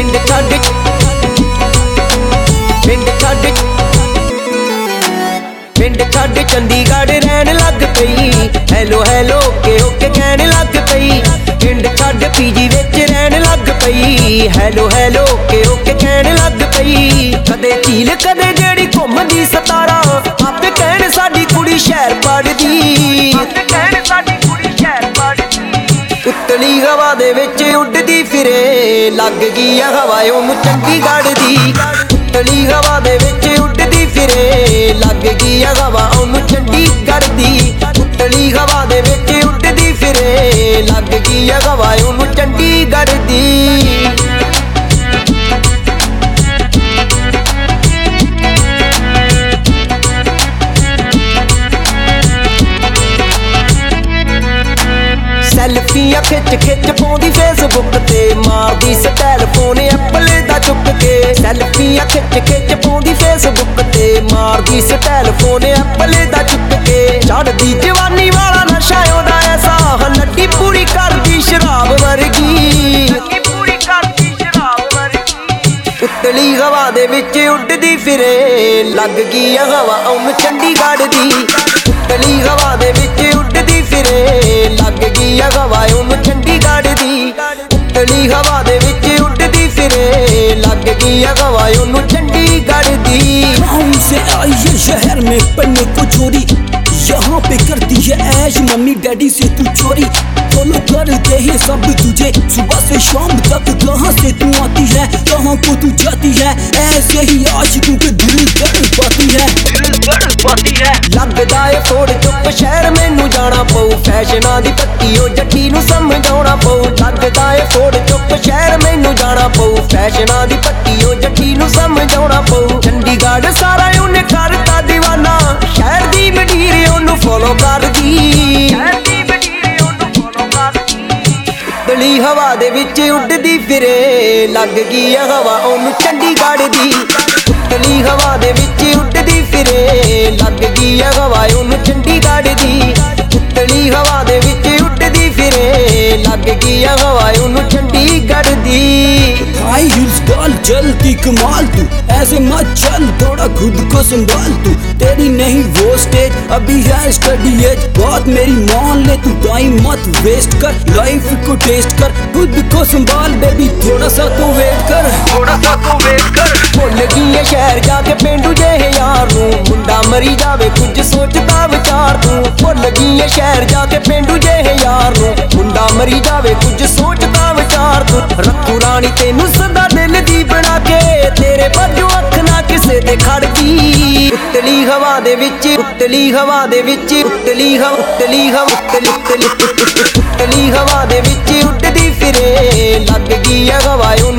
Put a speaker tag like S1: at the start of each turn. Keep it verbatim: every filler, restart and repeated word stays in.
S1: ਪਿੰਡ ਛੱਡ ਪਿੰਡ ਛੱਡ ਪਿੰਡ ਛੱਡ ਚੰਡੀਗੜ੍ਹ ਰਹਿਣ ਲੱਗ ਪਈ। ਹੈਲੋ ਹੈਲੋ ਕੇ ਓਕੇ ਕਹਿਣ ਲੱਗ ਪਈ। ਪਿੰਡ ਛੱਡ ਪੀਜੀ ਵਿੱਚ ਰਹਿਣ ਲੱਗ ਪਈ। ਹੈਲੋ ਹੈਲੋ ਕੇ ਓਕੇ ਕਹਿਣ ਲੱਗ ਪਈ। ਕਦੇ ਝੀਲ ਕਦੇ ਜਿਹੜੀ ਘੁੰਮਦੀ ਸਤਾਰਾ, ਆਪੇ ਕਹਿਣ ਸਾਡੀ ਕੁੜੀ ਸ਼ਹਿਰ ਪੜ੍ਹਦੀ। ਉਤਲੀ ਹਵਾ ਦੇ ਵਿੱਚ ਉੱਡਦੀ ਫਿਰੇ, ਲੱਗ ਗਈ ਆ ਹਵਾ ਉਹਨੂੰ ਚੰਡੀਗੜ੍ਹ ਦੀ। ਉਤਲੀ ਹਵਾ ਦੇ ਵਿੱਚ ਉੱਡਦੀ ਫਿਰੇ, ਲੱਗ ਗਈ ਆ ਹਵਾ ਉਹਨੂੰ ਚੰਡੀਗੜ੍ਹ ਦੀ। ਉਤਲੀ ਹਵਾ ਦੇ ਵਿੱਚ ਉੱਡਦੀ ਫਿਰੇ, ਲੱਗ ਗਈ ਆ ਹਵਾ ਉਹਨੂੰ ਚੰਡੀਗੜ੍ਹ ਦੀ। ਸੈਲਫੀਆਂ ਖਿੱਚ ਖਿੱਚ ਪਾਉਂਦੀ ਫੇਸਬੁੱਕ ਤੇ, ਮਾਰਦੀ ਸਟਾਈਲ ਫੋਨ ਐਪਲ ਦਾ ਚੁੱਕ ਕੇ। ਸੈਲਫੀਆਂ ਖਿੱਚ ਖਿੱਚ ਪਾਉਂਦੀ ਫੇਸਬੁੱਕ ਤੇ, ਮਾਰਦੀ ਸਟਾਈਲ ਫੋਨ ਐਪਲ ਦਾ ਚੁੱਕ ਕੇ। ਚੜ੍ਹਦੀ ਜਵਾਨੀ ਵਾਲਾ ਨਸ਼ਾ ਉਹਦਾ ਐਸਾ, ਨੱਡੀ ਪੂਰੀ ਕਰਦੀ ਸ਼ਰਾਬ ਵਰਗੀ। ਉਤਲੀ ਹਵਾ ਦੇ ਵਿੱਚ ਉੱਡਦੀ ਫਿਰੇ, ਲੱਗ ਗਈ ਆ ਹਵਾ ਉਹਨੂੰ ਚੰਡੀਗੜ੍ਹ ਦੀ। ਉਤਲੀ ਹਵਾ ਦੇ ਵਿੱਚ ਉੱਡਦੀ ਫਿਰੇ, ਲੱਗ ਗਈ ਆ ਹਵਾ ਉਹਨੂੰ ਚੰਡੀਗੜ੍ਹ ਦੀ। ਉਤਲੀ ਹਵਾ ਦੇ ਵਿੱਚ ਉੱਡਦੀ ਫਿਰੇ, ਲੱਗ ਗਈ ਆ ਹਵਾ ਉਹਨੂੰ चंडीगढ़ दी।
S2: गाँव से आई है शहर में पढ़ने को छोरी, यहाँ पे करती है ऐश मम्मी डैडी से तू चोरी। फॉलो करते हैं सब तुझे सुबह से शाम तक, कहाँ से तू आती है कहाँ को तू जाती है। ऐसे ही आशिकों के दिल कर पाती है, दिल कर पाती है।
S1: लगदा है फोड़ चुप शहर मैनू जाना पऊ, फैशनां दी पट्टी ओ जट्टी नू समझाउणा पऊ। लगदा है फोड़ चुप शहर मैनू जाना पऊ, फैशनां दी पट्टी ओ जट्टी नू समझाउणा पऊ। चंडीगढ़ सारा उन्हें करता दीवाना, शहर दी मडीर ओनू फॉलो करदी। उतली हवा दे विच उड्डदी फिरे, लग गई आ हवा ओनू चंडीगढ़ दी। उतली हवा दे विच उड्डदी फिरे, लग गई आ हवा ओनू चंडीगढ़ दी। उतली हवा दे विच उड्डदी फिरे, लग गई आ हवा ओनू चंडीगढ़ दी।
S2: हाई हील्स डाल चलती कमाल तू, ऐसे मत चल थोड़ा खुद को संभाल तू। तेरी नहीं वो स्टेज अभी है स्टडी एज, बात मेरी मान ले तू टाइम मत वेस्ट कर। लाइफ को टेस्ट कर, खुद को संभाल बेबी थोड़ा सा तो वेट कर, थोड़ा सा तो वेट कर।
S1: भुल गई है शहर जाके पेंडू जेहे यार नू, मुंडा मरी जावे कुछ सोचता विचार तू। भुल गई है शहर जाके पेंडू जेहे यार नू, मुंडा मरी जावे कुछ सोचता विचार तू। रखू रानी तेनू सदा दिल दी बना के, तेरे बाजू अख ना किसे दे खड़दी। उतली हवा दे विच उतली हवा दे विच उतली हवा उतली हवा उतली उतली उतली हवा दे विच उड्डदी फिरे, लग गई आ हवा